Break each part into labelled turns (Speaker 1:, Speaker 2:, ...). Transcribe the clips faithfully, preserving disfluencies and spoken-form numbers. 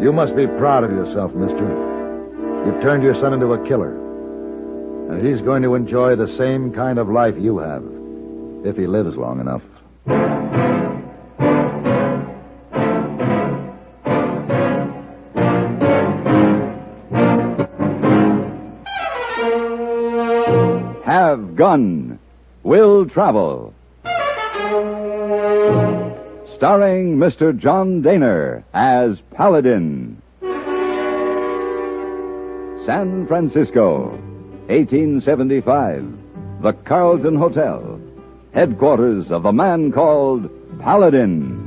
Speaker 1: You must be proud of yourself, mister. You've turned your son into a killer. And he's going to enjoy the same kind of life you have, if he lives long enough.
Speaker 2: Have Gun. Will Travel. Starring Mister John Daner as Paladin. San Francisco, eighteen seventy-five. The Carlton Hotel. Headquarters of the man called Paladin.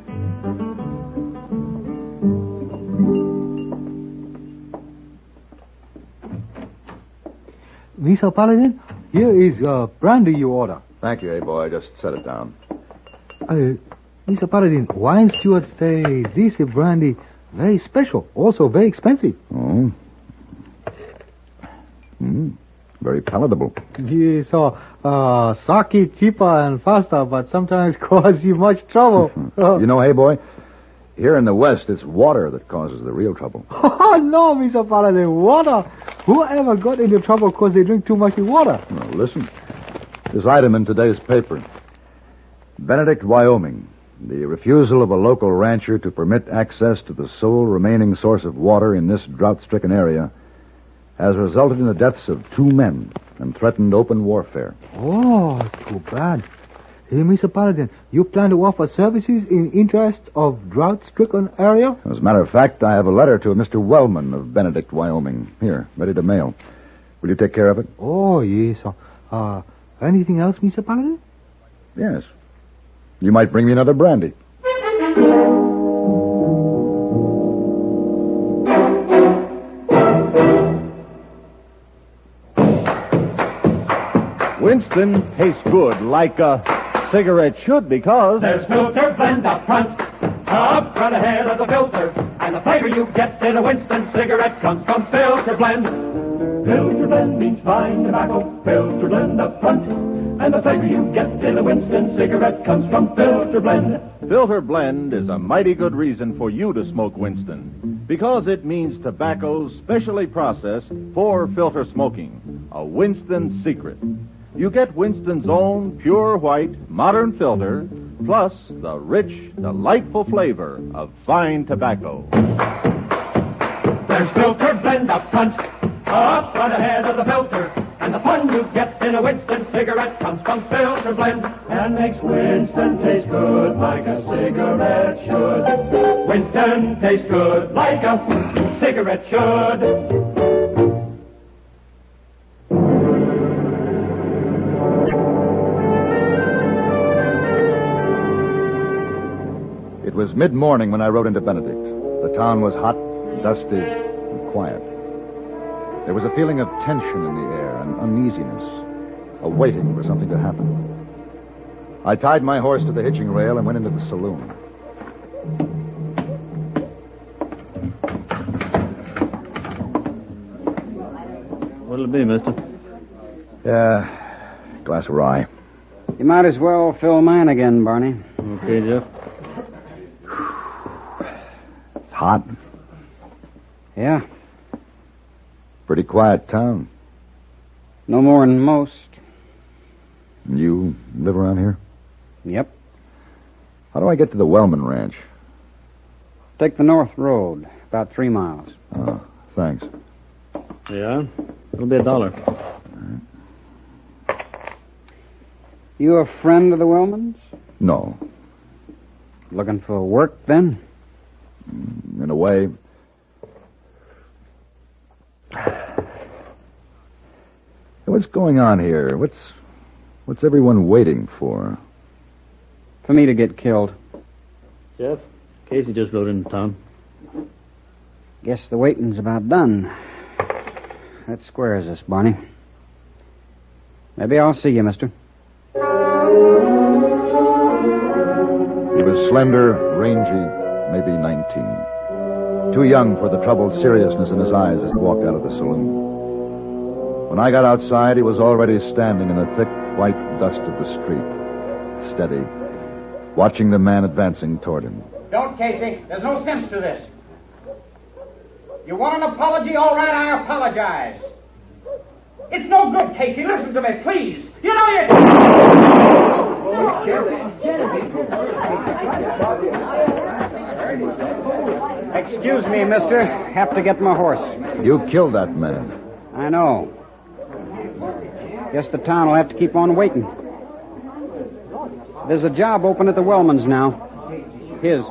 Speaker 3: Mister Paladin, here is uh, brandy you order.
Speaker 1: Thank you, hey boy. Just set it down.
Speaker 3: Uh, Mister Paladin, wine stewards say this brandy very special, also very expensive.
Speaker 1: Oh. Mm, very palatable.
Speaker 3: Yes, so, uh, sake cheaper and faster, but sometimes cause you much trouble.
Speaker 1: You know, hey boy, here in the West, it's water that causes the real trouble.
Speaker 3: Oh, no, Mister Paladin, water. Whoever got into trouble because they drink too much water?
Speaker 1: Now, listen. This item in today's paper. Benedict, Wyoming. The refusal of a local rancher to permit access to the sole remaining source of water in this drought-stricken area has resulted in the deaths of two men and threatened open warfare.
Speaker 3: Oh, too bad. Hey, Mister Paladin, you plan to offer services in interest of drought-stricken area?
Speaker 1: As a matter of fact, I have a letter to a Mister Wellman of Benedict, Wyoming. Here, ready to mail. Will you take care of it?
Speaker 3: Oh, yes. Uh, anything else, Mister Paladin?
Speaker 1: Yes. You might bring me another brandy.
Speaker 4: Winston tastes good like a cigarette should because
Speaker 5: there's filter blend up front, up front ahead of the filter, and the flavor you get in a Winston cigarette comes from filter blend. Filter blend means fine tobacco, filter blend up front, and the flavor you get in a Winston cigarette comes from filter blend.
Speaker 4: Filter blend is a mighty good reason for you to smoke Winston, because it means tobacco specially processed for filter smoking, a Winston secret. You get Winston's own pure white, modern filter, plus the rich, delightful flavor of fine tobacco.
Speaker 5: There's filter blend up front, up front ahead of the filter, and the fun you get in a Winston cigarette comes from filter blend, and makes Winston taste good like a cigarette should. Winston tastes good like a cigarette should.
Speaker 1: It was mid-morning when I rode into Benedict. The town was hot, dusty, and quiet. There was a feeling of tension in the air and uneasiness, a waiting for something to happen. I tied my horse to the hitching rail and went into the saloon.
Speaker 6: What'll it be, mister?
Speaker 1: Yeah, glass of rye.
Speaker 7: You might as well fill mine again, Barney.
Speaker 6: Okay, Jeff.
Speaker 1: It's hot.
Speaker 7: Yeah.
Speaker 1: Pretty quiet town.
Speaker 7: No more than most.
Speaker 1: You live around here?
Speaker 7: Yep.
Speaker 1: How do I get to the Wellman Ranch?
Speaker 7: Take the North Road, about three miles.
Speaker 1: Oh, thanks.
Speaker 6: Yeah? It'll be a dollar.
Speaker 7: You a friend of the Wellmans?
Speaker 1: No.
Speaker 7: Looking for work, then?
Speaker 1: In a way. What's going on here? What's what's everyone waiting for?
Speaker 7: For me to get killed.
Speaker 6: Jeff, Casey just rode into town.
Speaker 7: Guess the waiting's about done. That squares us, Barney. Maybe I'll see you, mister.
Speaker 1: He was slender, rangy, maybe nineteen. Too young for the troubled seriousness in his eyes as he walked out of the saloon. When I got outside, he was already standing in the thick, white dust of the street, steady, watching the man advancing toward him.
Speaker 8: Don't, Casey. There's no sense to this. You want an apology? All right, I apologize. It's no good, Casey. Listen to me, please. You know you...
Speaker 7: Excuse me, mister. Have to get my horse.
Speaker 1: You killed that man.
Speaker 7: I know. Guess the town will have to keep on waiting. There's a job open at the Wellmans now. His.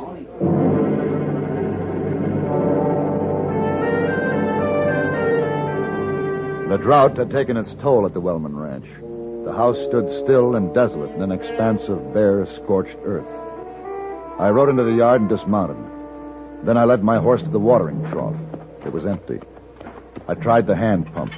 Speaker 1: The drought had taken its toll at the Wellman Ranch. The house stood still and desolate in an expanse of bare, scorched earth. I rode into the yard and dismounted. Then I led my horse to the watering trough. It was empty. I tried the hand pump.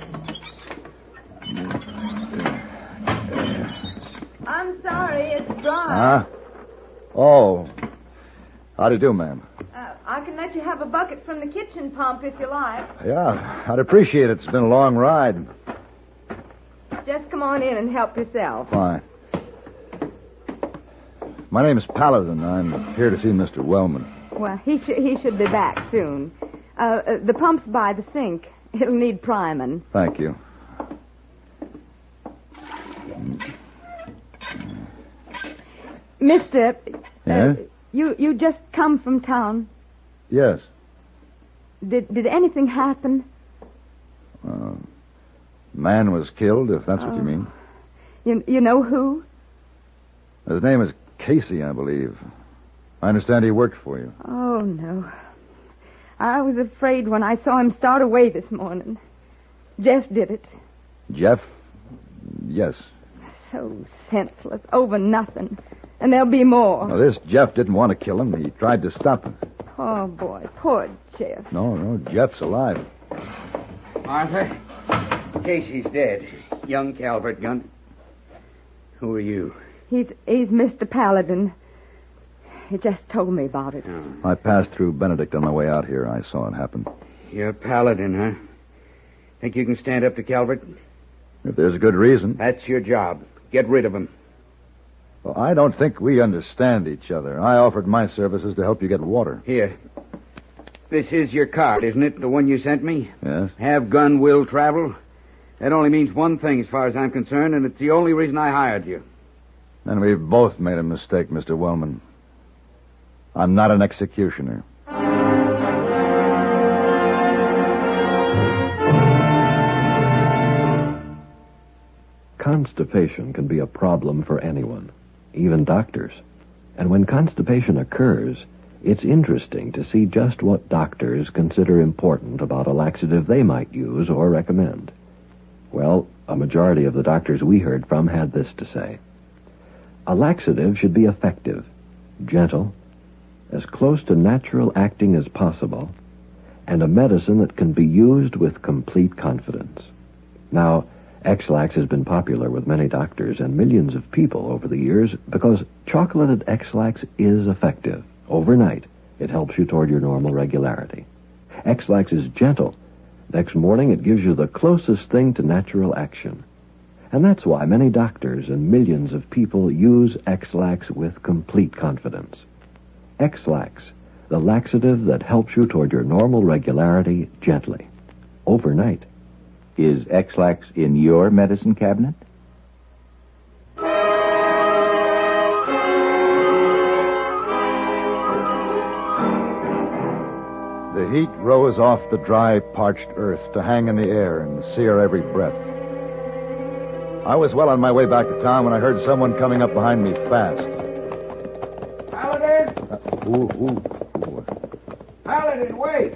Speaker 9: I'm sorry, it's dry.
Speaker 1: Huh? Oh. How do you do, ma'am?
Speaker 9: Uh, I can let you have a bucket from the kitchen pump if you like.
Speaker 1: Yeah, I'd appreciate it. It's been a long ride.
Speaker 9: Just come on in and help yourself.
Speaker 1: Fine. My name's Paladin. I'm here to see Mister Wellman.
Speaker 9: Well, he, sh- he should be back soon. Uh, uh, the pump's by the sink. It'll need priming.
Speaker 1: Thank you.
Speaker 9: Mister,
Speaker 1: Yeah?
Speaker 9: uh, you you just come from town.
Speaker 1: Yes.
Speaker 9: Did did anything happen?
Speaker 1: Uh, man was killed, if that's what
Speaker 9: Oh.
Speaker 1: you mean.
Speaker 9: You you know who?
Speaker 1: His name is Casey, I believe. I understand he worked for you.
Speaker 9: Oh, no. I was afraid when I saw him start away this morning. Jeff did it.
Speaker 1: Jeff? Yes.
Speaker 9: So senseless, over nothing. And there'll be more.
Speaker 1: Now, this Jeff didn't want to kill him. He tried to stop him.
Speaker 9: Oh, boy, poor Jeff.
Speaker 1: No, no, Jeff's alive.
Speaker 7: Martha, Casey's dead. Young Calvert gun. Who are you?
Speaker 9: He's he's Mister Paladin. He just told me about it.
Speaker 7: Oh.
Speaker 1: I passed through Benedict on my way out here. I saw it happen.
Speaker 7: You're Paladin, huh? Think you can stand up to Calvert?
Speaker 1: If there's a good reason.
Speaker 7: That's your job. Get rid of him.
Speaker 1: Well, I don't think we understand each other. I offered my services to help you get water.
Speaker 7: Here. This is your card, isn't it? The one you sent me?
Speaker 1: Yes?
Speaker 7: Have gun, will travel. That only means one thing as far as I'm concerned, and it's the only reason I hired you.
Speaker 1: And we've both made a mistake, Mister Wellman. I'm not an executioner.
Speaker 10: Constipation can be a problem for anyone, even doctors. And when constipation occurs, it's interesting to see just what doctors consider important about a laxative they might use or recommend. Well, a majority of the doctors we heard from had this to say. A laxative should be effective, gentle, as close to natural acting as possible, and a medicine that can be used with complete confidence. Now, X-Lax has been popular with many doctors and millions of people over the years because chocolated X-Lax is effective. Overnight, it helps you toward your normal regularity. X-Lax is gentle. Next morning, it gives you the closest thing to natural action. And that's why many doctors and millions of people use X-Lax with complete confidence. X-Lax, the laxative that helps you toward your normal regularity gently, overnight.
Speaker 11: Is X-Lax in your medicine cabinet?
Speaker 1: The heat rose off the dry, parched earth to hang in the air and sear every breath. I was well on my way back to town when I heard someone coming up behind me fast.
Speaker 7: Paladin!
Speaker 1: Uh, ooh, ooh, ooh.
Speaker 7: Paladin, wait!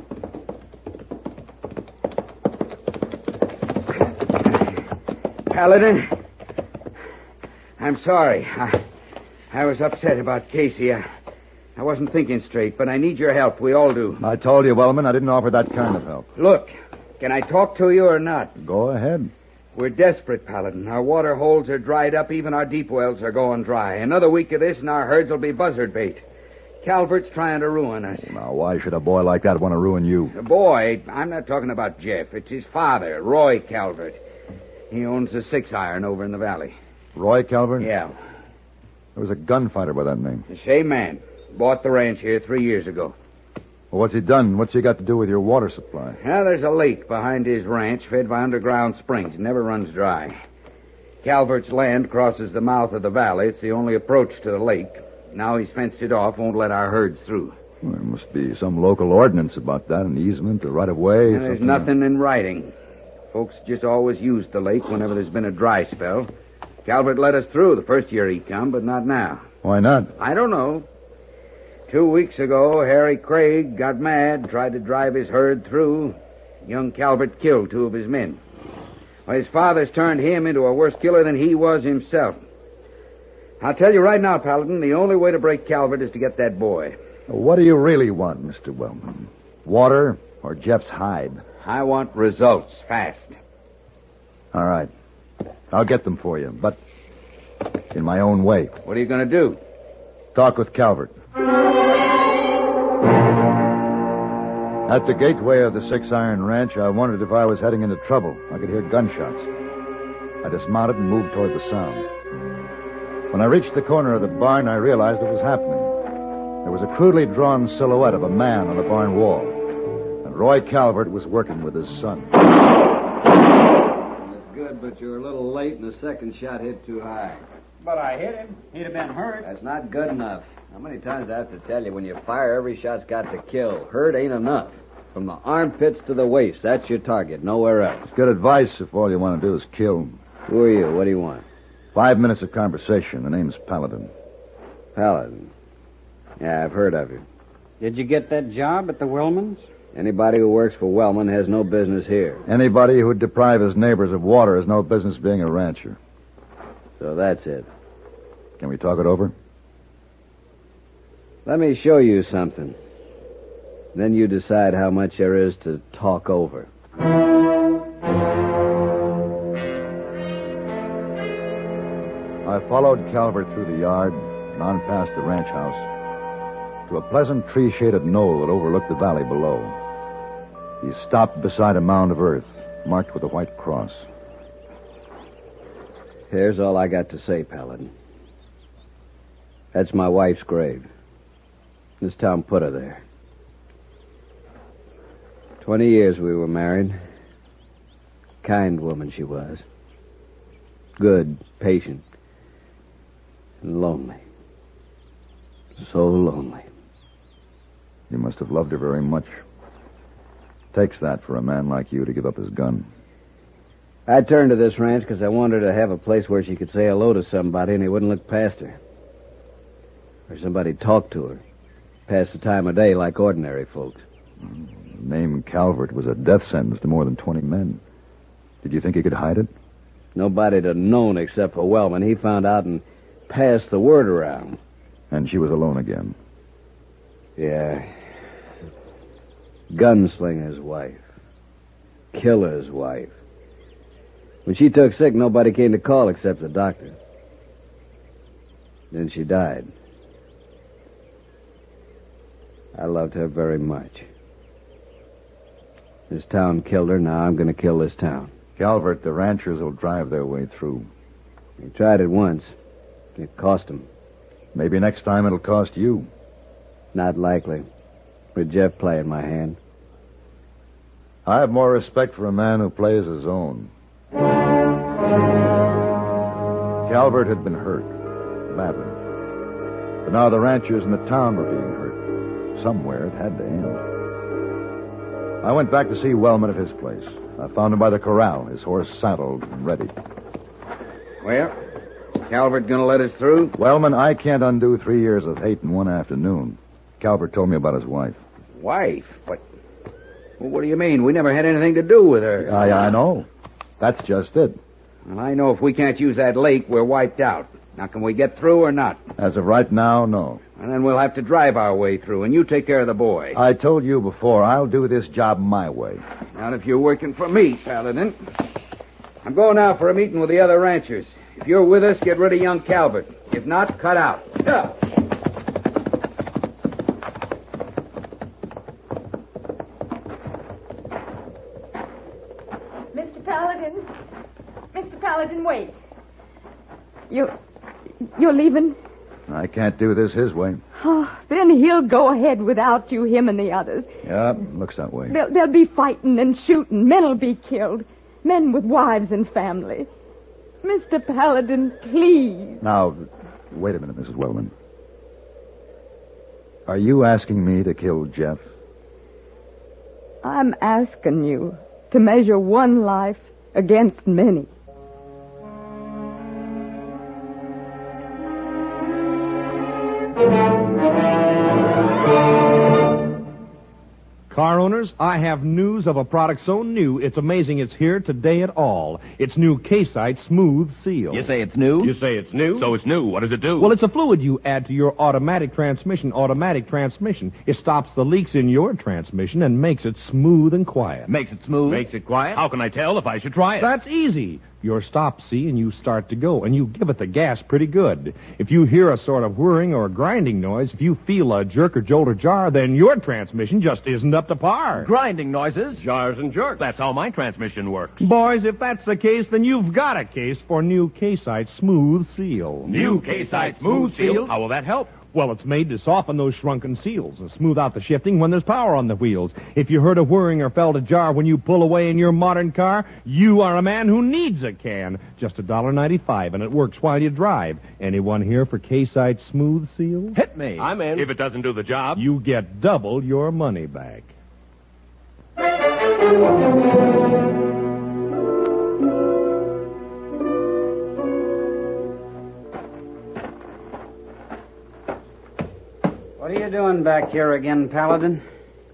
Speaker 7: Paladin, I'm sorry. I, I was upset about Casey. I, I wasn't thinking straight, but I need your help. We all do.
Speaker 1: I told you, Wellman, I didn't offer that kind of help.
Speaker 7: Look, can I talk to you or not?
Speaker 1: Go ahead.
Speaker 7: We're desperate, Paladin. Our water holes are dried up. Even our deep wells are going dry. Another week of this and our herds will be buzzard bait. Calvert's trying to ruin us.
Speaker 1: Now, why should a boy like that want to ruin you?
Speaker 7: The boy, I'm not talking about Jeff. It's his father, Roy Calvert. He owns a six-iron over in the valley.
Speaker 1: Roy Calvert?
Speaker 7: Yeah.
Speaker 1: There was a gunfighter by that name.
Speaker 7: The same man. Bought the ranch here three years ago.
Speaker 1: Well, what's he done? What's he got to do with your water supply?
Speaker 7: Now, there's a lake behind his ranch fed by underground springs. It never runs dry. Calvert's land crosses the mouth of the valley. It's the only approach to the lake. Now he's fenced it off, won't let our herds through.
Speaker 1: Well, there must be some local ordinance about that, an easement, a right-of-way.
Speaker 7: And there's nothing in writing. Folks just always used the lake whenever there's been a dry spell. Calvert let us through the first year he come, but not now.
Speaker 1: Why not?
Speaker 7: I don't know. Two weeks ago, Harry Craig got mad, tried to drive his herd through. Young Calvert killed two of his men. Well, his father's turned him into a worse killer than he was himself. I'll tell you right now, Paladin, the only way to break Calvert is to get that boy.
Speaker 1: What do you really want, Mister Wellman? Water or Jeff's hide?
Speaker 7: I want results, fast.
Speaker 1: All right. I'll get them for you, but in my own way.
Speaker 7: What are you going to do?
Speaker 1: Talk with Calvert. At the gateway of the Six Iron Ranch, I wondered if I was heading into trouble. I could hear gunshots. I dismounted and moved toward the sound. When I reached the corner of the barn, I realized what was happening. There was a crudely drawn silhouette of a man on the barn wall, and Roy Calvert was working with his son.
Speaker 12: That's good, but you're a little late, and the second shot hit too high.
Speaker 8: But I hit him. He'd have been hurt.
Speaker 12: That's not good enough. How many times do I have to tell you, when you fire, every shot's got to kill. Hurt ain't enough. From the armpits to the waist, that's your target, nowhere else.
Speaker 1: Good advice if all you want to do is kill.
Speaker 12: Who are you? What do you want?
Speaker 1: Five minutes of conversation. The name's Paladin.
Speaker 12: Paladin. Yeah, I've heard of you.
Speaker 13: Did you get that job at the Wellmans?
Speaker 12: Anybody who works for Wellman has no business here.
Speaker 1: Anybody who'd deprive his neighbors of water has no business being a rancher.
Speaker 12: So that's it.
Speaker 1: Can we talk it over?
Speaker 12: Let me show you something. Then you decide how much there is to talk over.
Speaker 1: I followed Calvert through the yard and on past the ranch house to a pleasant tree-shaded knoll that overlooked the valley below. He stopped beside a mound of earth marked with a white cross.
Speaker 12: Here's all I got to say, Paladin. That's my wife's grave. This town put her there. Twenty years we were married. Kind woman she was. Good, patient, and lonely. So lonely.
Speaker 1: You must have loved her very much. Takes that for a man like you to give up his gun.
Speaker 12: I turned to this ranch because I wanted her to have a place where she could say hello to somebody and he wouldn't look past her. Or somebody talk to her. Pass the time of day like ordinary folks.
Speaker 1: The name Calvert was a death sentence to more than twenty men. Did you think he could hide it?
Speaker 12: Nobody'd have known except for Wellman. He found out and passed the word around.
Speaker 1: And she was alone again.
Speaker 12: Yeah. Gunslinger's wife. Killer's wife. When she took sick, nobody came to call except the doctor. Then she died. I loved her very much. This town killed her, now I'm going to kill this town.
Speaker 1: Calvert, the ranchers will drive their way through.
Speaker 12: They tried it once. It cost them.
Speaker 1: Maybe next time it'll cost you.
Speaker 12: Not likely. With Jeff playing my hand.
Speaker 1: I have more respect for a man who plays his own. Calvert had been hurt. Badly. But now the ranchers in the town were being hurt. Somewhere it had to end. I went back to see Wellman at his place. I found him by the corral, his horse saddled and ready.
Speaker 7: Well, Calvert gonna let us through?
Speaker 1: Wellman, I can't undo three years of hate in one afternoon. Calvert told me about his wife.
Speaker 7: Wife? But well, what do you mean? We never had anything to do with her.
Speaker 1: I, I know. That's just it.
Speaker 7: Well, I know if we can't use that lake, we're wiped out. Now, can we get through or not?
Speaker 1: As of right now, no.
Speaker 7: And then we'll have to drive our way through, and you take care of the boy.
Speaker 1: I told you before, I'll do this job my way.
Speaker 7: Not if you're working for me, Paladin. I'm going now for a meeting with the other ranchers. If you're with us, get rid of young Calvert. If not, cut out. Yeah.
Speaker 9: Mister Paladin. Mister Paladin, wait. You... You're leaving?
Speaker 1: I can't do this his way.
Speaker 9: Oh, then he'll go ahead without you, him and the others.
Speaker 1: Yeah, looks that way.
Speaker 9: They'll, they'll be fighting and shooting. Men'll be killed. Men with wives and family. Mister Paladin, please.
Speaker 1: Now, wait a minute, Missus Wellman. Are you asking me to kill Jeff?
Speaker 9: I'm asking you to measure one life against many.
Speaker 14: Car owners, I have news of a product so new, it's amazing it's here today at all. It's new K-Site Smooth Seal.
Speaker 15: You say it's new?
Speaker 14: You say it's new?
Speaker 15: So it's new. What does it do?
Speaker 14: Well, it's a fluid you add to your automatic transmission. Automatic transmission. It stops the leaks in your transmission and makes it smooth and quiet.
Speaker 15: Makes it smooth?
Speaker 14: Makes it quiet?
Speaker 15: How can I tell if I should try it?
Speaker 14: That's easy. You're stop, see, and you start to go, and you give it the gas pretty good. If you hear a sort of whirring or grinding noise, if you feel a jerk or jolt or jar, then your transmission just isn't up to par.
Speaker 15: Grinding noises?
Speaker 14: Jars and jerks.
Speaker 15: That's how my transmission works.
Speaker 14: Boys, if that's the case, then you've got a case for new K-Site Smooth Seal.
Speaker 15: New K-Site Smooth Seal? How will that help?
Speaker 14: Well, it's made to soften those shrunken seals and smooth out the shifting when there's power on the wheels. If you heard a whirring or felt a jar when you pull away in your modern car, you are a man who needs a can. Just a dollar ninety-five, and it works while you drive. Anyone here for K-Site Smooth Seal?
Speaker 15: Hit me.
Speaker 14: I'm in.
Speaker 15: If it doesn't do the job,
Speaker 14: you get double your money back.
Speaker 13: What are you doing back here again, Paladin?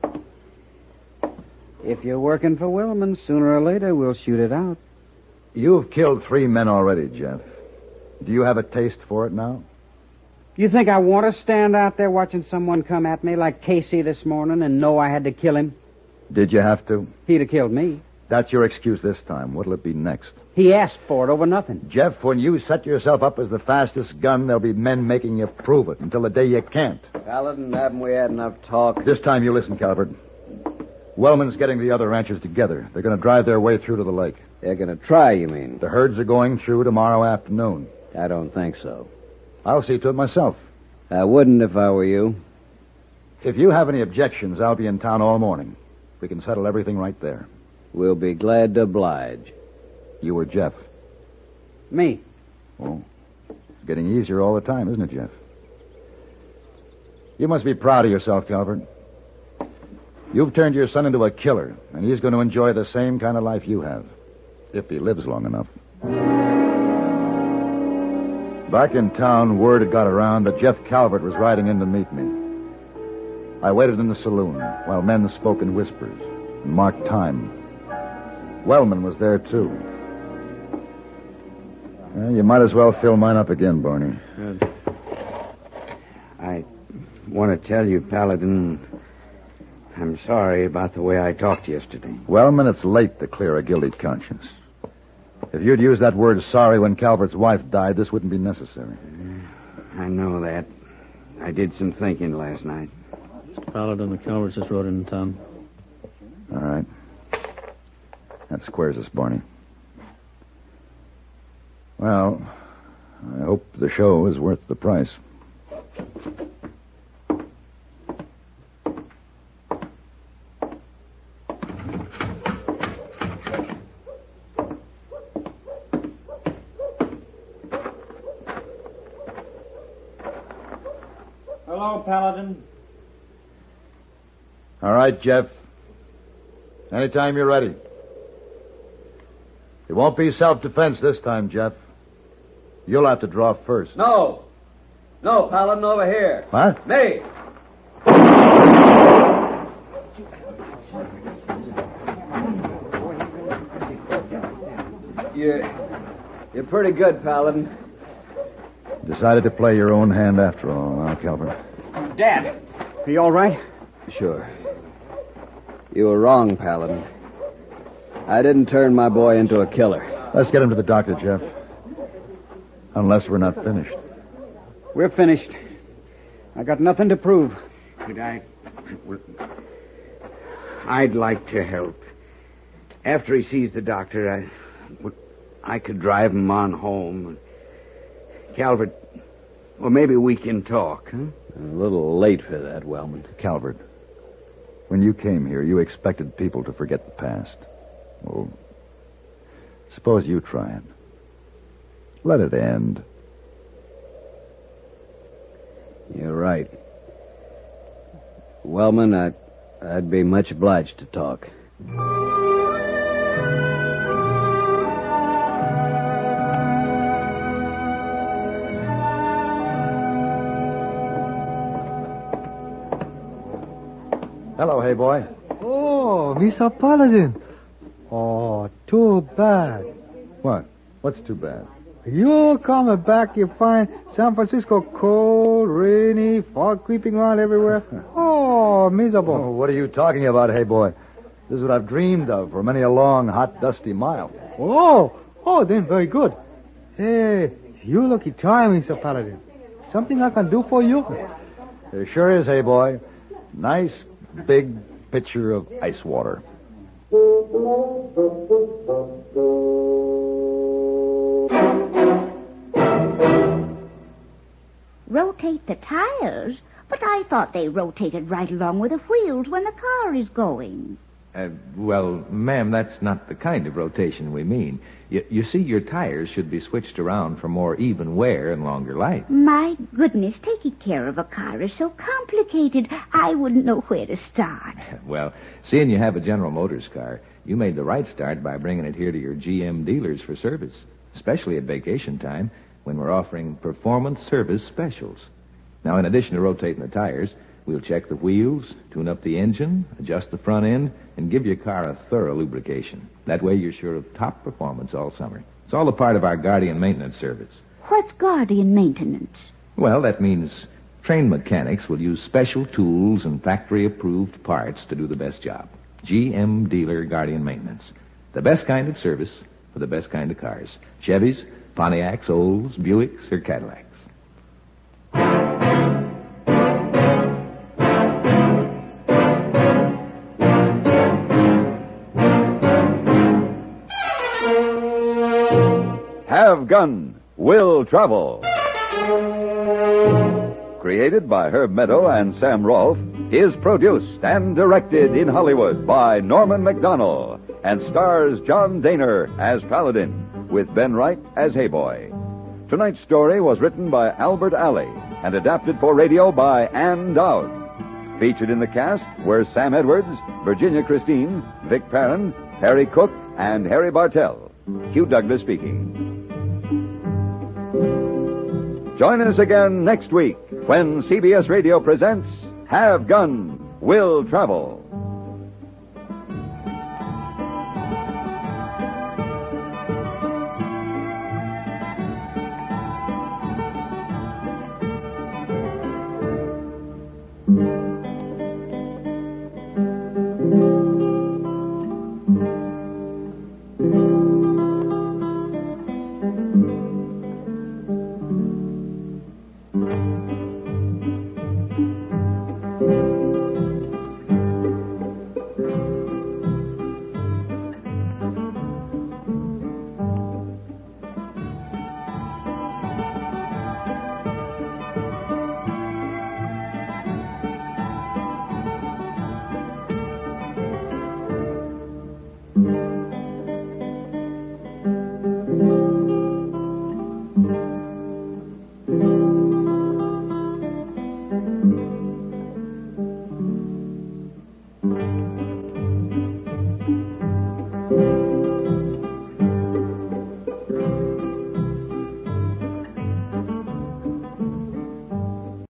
Speaker 13: If you're working for Willman, sooner or later we'll shoot it out.
Speaker 1: You've killed three men already, Jeff. Do you have a taste for it now?
Speaker 13: You think I want to stand out there watching someone come at me like Casey this morning and know I had to kill him?
Speaker 1: Did you have to?
Speaker 13: He'd have killed me.
Speaker 1: That's your excuse this time. What'll it be next?
Speaker 13: He asked for it over nothing.
Speaker 1: Jeff, when you set yourself up as the fastest gun, there'll be men making you prove it until the day you can't.
Speaker 12: Paladin, haven't we had enough talk?
Speaker 1: This time you listen, Calvert. Wellman's getting the other ranchers together. They're going to drive their way through to the lake.
Speaker 12: They're going to try, you mean?
Speaker 1: The herds are going through tomorrow afternoon.
Speaker 12: I don't think so.
Speaker 1: I'll see to it myself.
Speaker 12: I wouldn't if I were you.
Speaker 1: If you have any objections, I'll be in town all morning. We can settle everything right there.
Speaker 12: We'll be glad to oblige.
Speaker 1: You or Jeff?
Speaker 13: Me.
Speaker 1: Oh, it's getting easier all the time, isn't it, Jeff? You must be proud of yourself, Calvert. You've turned your son into a killer, and he's going to enjoy the same kind of life you have, if he lives long enough. Back in town, word had got around that Jeff Calvert was riding in to meet me. I waited in the saloon while men spoke in whispers and marked time. Wellman was there, too. Well, you might as well fill mine up again, Barney.
Speaker 7: Good. I want to tell you, Paladin, I'm sorry about the way I talked yesterday.
Speaker 1: Wellman, it's late to clear a guilty conscience. If you'd used that word sorry when Calvert's wife died, this wouldn't be necessary.
Speaker 7: I know that. I did some thinking last night.
Speaker 6: Mister Paladin, the Calverts just rode into town.
Speaker 1: All right. That squares us, Barney. Well, I hope the show is worth the price.
Speaker 13: Hello, Paladin.
Speaker 1: All right, Jeff. Anytime you're ready. It won't be self-defense this time, Jeff. You'll have to draw first.
Speaker 12: No. No, Paladin, over here.
Speaker 1: What?
Speaker 12: Me. You're, you're pretty good, Paladin.
Speaker 1: Decided to play your own hand after all, huh, Calvert?
Speaker 13: Dad, are you all right?
Speaker 12: Sure. You were wrong, Paladin. I didn't turn my boy into a killer.
Speaker 1: Let's get him to the doctor, Jeff. Unless we're not finished.
Speaker 13: We're finished. I got nothing to prove.
Speaker 7: Could I... I'd like to help. After he sees the doctor, I... I could drive him on home. Calvert, well, maybe we can talk, huh?
Speaker 12: A little late for that, Wellman.
Speaker 1: Calvert, when you came here, you expected people to forget the past. Well, suppose you try it. Let it end.
Speaker 12: You're right. Wellman, I, I'd be much obliged to talk.
Speaker 1: Hello, hey boy.
Speaker 3: Oh, Mister Paladin. Oh, too bad.
Speaker 1: What? What's too bad?
Speaker 3: You come back, you find San Francisco cold, rainy, fog creeping around everywhere. Oh, miserable.
Speaker 1: Oh, what are you talking about, hey boy? This is what I've dreamed of for many a long, hot, dusty mile.
Speaker 3: Oh, oh, then very good. Hey, you lucky time, Mister Paladin. Something I can do for you?
Speaker 1: There sure is, hey boy. Nice, big pitcher of ice water.
Speaker 16: Rotate the tires? But I thought they rotated right along with the wheels when the car is going.
Speaker 11: Uh, well, ma'am, that's not the kind of rotation we mean. You, you see, your tires should be switched around for more even wear and longer life.
Speaker 16: My goodness, taking care of a car is so complicated, I wouldn't know where to start.
Speaker 11: Well, seeing you have a General Motors car, you made the right start by bringing it here to your G M dealers for service, especially at vacation time when we're offering performance service specials. Now, in addition to rotating the tires, we'll check the wheels, tune up the engine, adjust the front end, and give your car a thorough lubrication. That way you're sure of top performance all summer. It's all a part of our Guardian maintenance service.
Speaker 16: What's Guardian maintenance?
Speaker 11: Well, that means trained mechanics will use special tools and factory-approved parts to do the best job. G M Dealer Guardian Maintenance. The best kind of service for the best kind of cars. Chevys, Pontiacs, Olds, Buicks, or Cadillacs.
Speaker 2: Have Gun, Will Travel. Created by Herb Meadow and Sam Rolfe, is produced and directed in Hollywood by Norman McDonnell and stars John Daner as Paladin, with Ben Wright as Hayboy. Tonight's story was written by Albert Alley and adapted for radio by Ann Dowd. Featured in the cast were Sam Edwards, Virginia Christine, Vic Perrin, Harry Cook, and Harry Bartell. Hugh Douglas speaking. Join us again next week when C B S Radio presents Have Gun, Will Travel.
Speaker 17: Thank you.